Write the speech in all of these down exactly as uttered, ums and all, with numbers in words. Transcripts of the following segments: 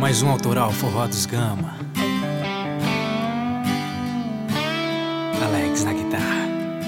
Mais um autoral Forró dos Gama. Alex na guitarra.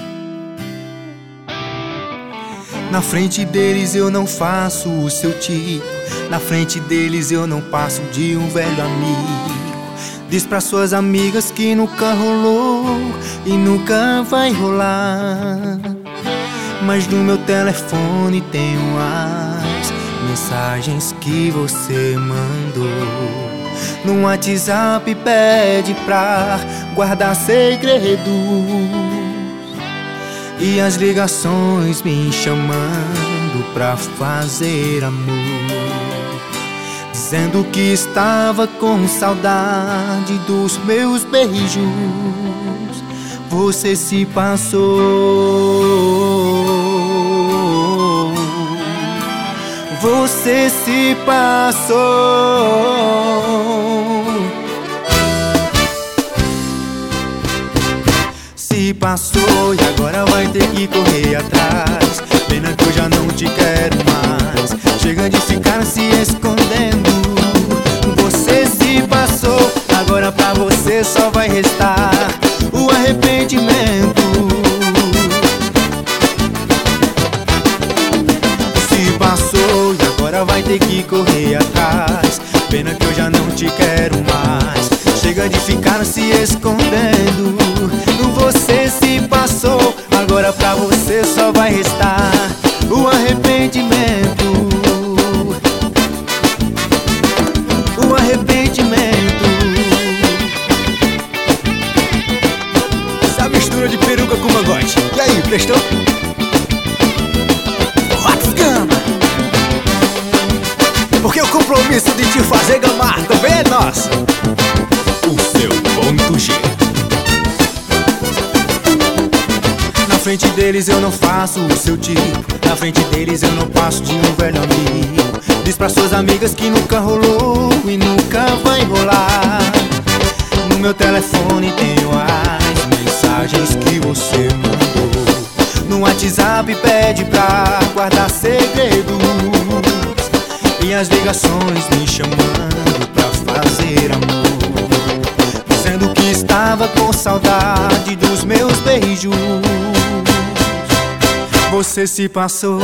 Na frente deles eu não faço o seu tipo. Na frente deles eu não passo de um velho amigo. Diz pra suas amigas que nunca rolou e nunca vai rolar. Mas no meu telefone tenho as mensagens que você mandou. No WhatsApp pede pra guardar segredos, e as ligações me chamando pra fazer amor, dizendo que estava com saudade dos meus beijos. Você se passou, você se passou, se passou e agora vai ter que correr atrás. Pena que eu já não te quero mais. Chega de ficar se escondendo. Você se passou, agora pra você só vai restar o arrependimento. Se passou e agora vai ter que correr atrás. Pena que eu já não te quero mais. Chega de ficar se escondendo. Você se passou, agora pra você só vai restar o arrependimento. O arrependimento. Essa mistura de peruca com mangote. E aí, prestou? Forró dos Gama. Porque o compromisso de te fazer gamar também é nosso. O seu ponto G. Na frente deles eu não faço o seu tipo. Na frente deles eu não passo de um velho amigo. Diz pra suas amigas que nunca rolou e nunca vai rolar. No meu telefone tenho as mensagens que você mandou. No WhatsApp pede pra guardar segredos, e as ligações me chamando pra fazer amor, dizendo que estava com saudade dos meus beijos. Você se passou,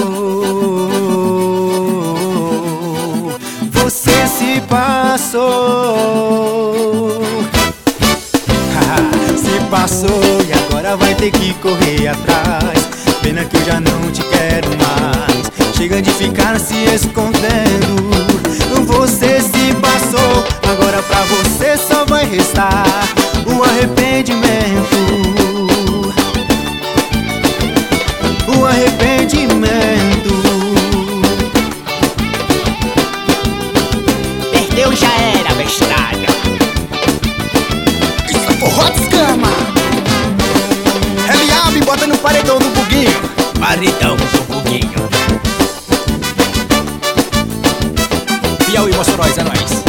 você se passou, se passou e agora vai ter que correr atrás. Pena que eu já não te quero mais. Chega de ficar se escondendo. Você se passou, agora pra você só vai restar o arrependimento. O arrependimento. Perdeu, já era, bestalha. Isso é Forró dos Gama. Reliab, bota no paredão do buguinho. Paredão do buguinho. Piauí, Mossoró, é nóis.